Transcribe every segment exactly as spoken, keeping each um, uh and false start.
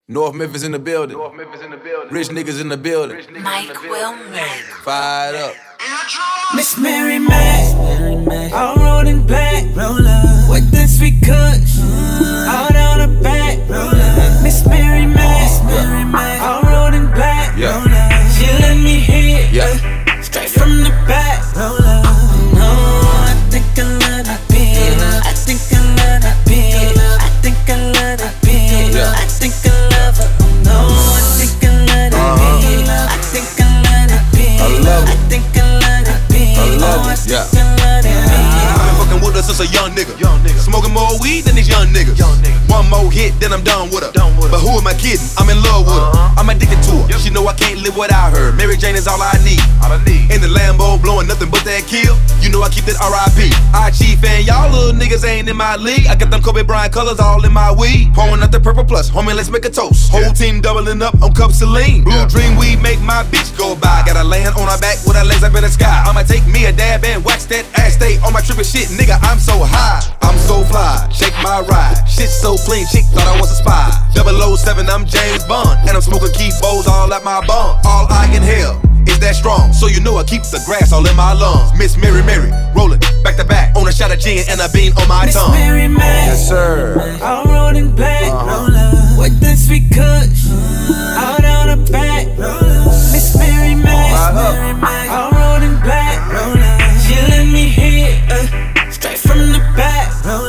North Memphis in the building. North Memphis in the building. Rich niggas in the building. Mike will make. Fired up. Miss Mary Mac, all rolling back, with the sweet kush, all down the back. Miss Mary Mac, all rolling back, she let me hit it, straight from the back. No, I think I love that bitch. I think I love that bitch. I think I love that bitch. I think I love her. No, I think I love that bitch. I think I love that bitch. I love it. I think I love that bitch. I love it. Yeah. I've been fucking with her since a young nigga. young nigga. Smoking more weed than these young niggas. Young nigga. One more hit, then I'm done with her. Done with her. But who am I kidding? I'm in love with her. Uh-huh. I'm addicted to her. Yep. She know I can't live without her. Mary Jane is all I need. All I need. In the Lambo, blowing nothing but that kill. You know I keep that R I P. I Chief and y'all little niggas ain't in my league. I got them Kobe Bryant colors all in my weed. Pouring out the purple plus, homie, let's make a toast. Whole yeah. team doubling up on cups of lean. Blue yeah. dream weed make my bitch go by. Gotta land on her back with her legs up in the sky. I'ma take me a dab and wax that ass. Stay on my trippin' shit, nigga, I'm so high. I'm so fly, shake my ride. Shit so clean, chick thought I was a spy. double oh seven, I'm James Bond. And I'm smoking key bowls all at my bum. All I inhale is that strong. So you know I keep the grass all in my lungs. Miss Mary Mary, rolling back to back on a shot of gin and a bean on my Miss tongue. Mary Mary, yes sir. all rolling back, uh-huh. with the sweet kush, all down the back. Miss Mary Mary, all rolling back, she let me hit uh, straight from the back. No,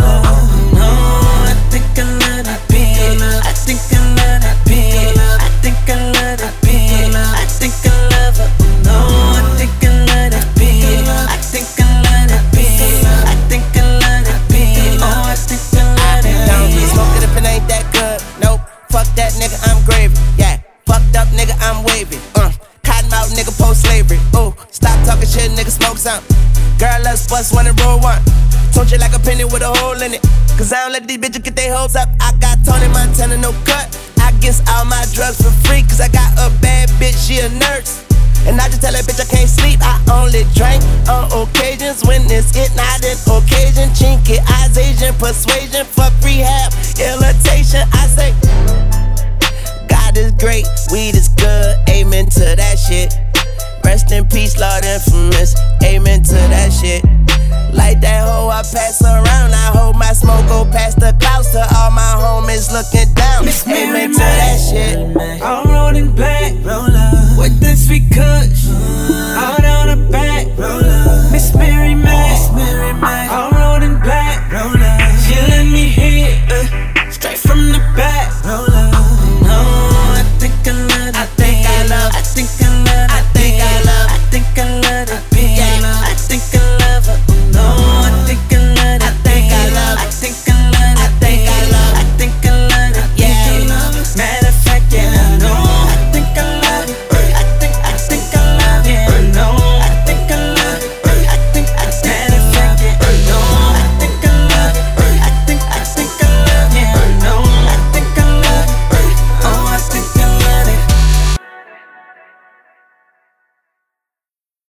I think I love that bitch. I think I love that bitch. I think I love that bitch. I think I love her. No, I think I love that bitch. I think I love that bitch. I think I love that bitch. Oh, I think I love that bitch. Don't be smoking if it ain't that good. Nope, fuck that nigga, I'm gravy. Yeah, fucked up nigga, I'm wavy. Uh, cottonmouth nigga, post slavery. Ooh, stop talking shit, nigga, smoke something. Girl, let's bust one and roll one. Told you like a penny with a hole in it. Cause I don't let these bitches get their hoes up. I got Tony Montana, no cut. I guess all my drugs for free. Cause I got a bad bitch, she a nurse. And I just tell that bitch I can't sleep. I only drink on occasions when it's it, not an occasion. Chinky eyes, Asian persuasion. Fuck rehab, irritation. I say, God is great, weed is good. Amen to that shit. Rest in peace, Lord Infamous. Amen to that shit. Like that hoe I pass around. I hope my smoke go past the clouds to all my homies looking down. Miss Mary Amen to